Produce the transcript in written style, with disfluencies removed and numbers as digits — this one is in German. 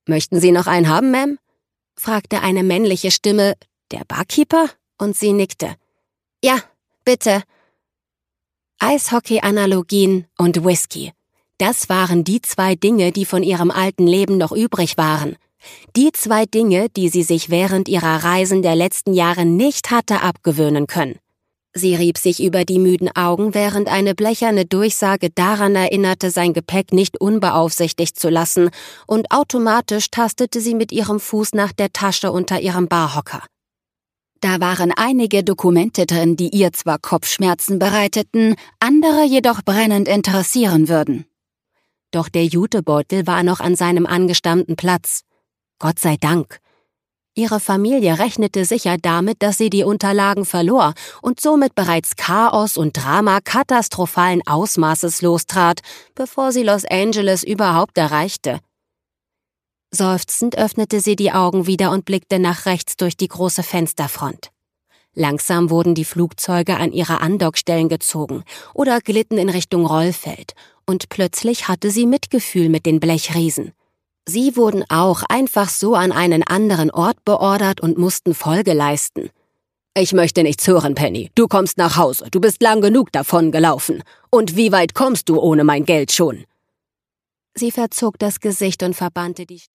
»Möchten Sie noch einen haben, Ma'am?« fragte eine männliche Stimme. »Der Barkeeper?« Und sie nickte. »Ja, bitte.« Eishockey-Analogien und Whisky. Das waren die 2 Dinge, die von ihrem alten Leben noch übrig waren. Die 2 Dinge, die sie sich während ihrer Reisen der letzten Jahre nicht hatte abgewöhnen können. Sie rieb sich über die müden Augen, während eine blecherne Durchsage daran erinnerte, sein Gepäck nicht unbeaufsichtigt zu lassen, und automatisch tastete sie mit ihrem Fuß nach der Tasche unter ihrem Barhocker. Da waren einige Dokumente drin, die ihr zwar Kopfschmerzen bereiteten, andere jedoch brennend interessieren würden. Doch der Jutebeutel war noch an seinem angestammten Platz. Gott sei Dank. Ihre Familie rechnete sicher damit, dass sie die Unterlagen verlor und somit bereits Chaos und Drama katastrophalen Ausmaßes lostrat, bevor sie Los Angeles überhaupt erreichte. Seufzend öffnete sie die Augen wieder und blickte nach rechts durch die große Fensterfront. Langsam wurden die Flugzeuge an ihre Andockstellen gezogen oder glitten in Richtung Rollfeld, und plötzlich hatte sie Mitgefühl mit den Blechriesen. Sie wurden auch einfach so an einen anderen Ort beordert und mussten Folge leisten. »Ich möchte nichts hören, Penny. Du kommst nach Hause. Du bist lang genug davon gelaufen. Und wie weit kommst du ohne mein Geld schon?« Sie verzog das Gesicht und verbannte die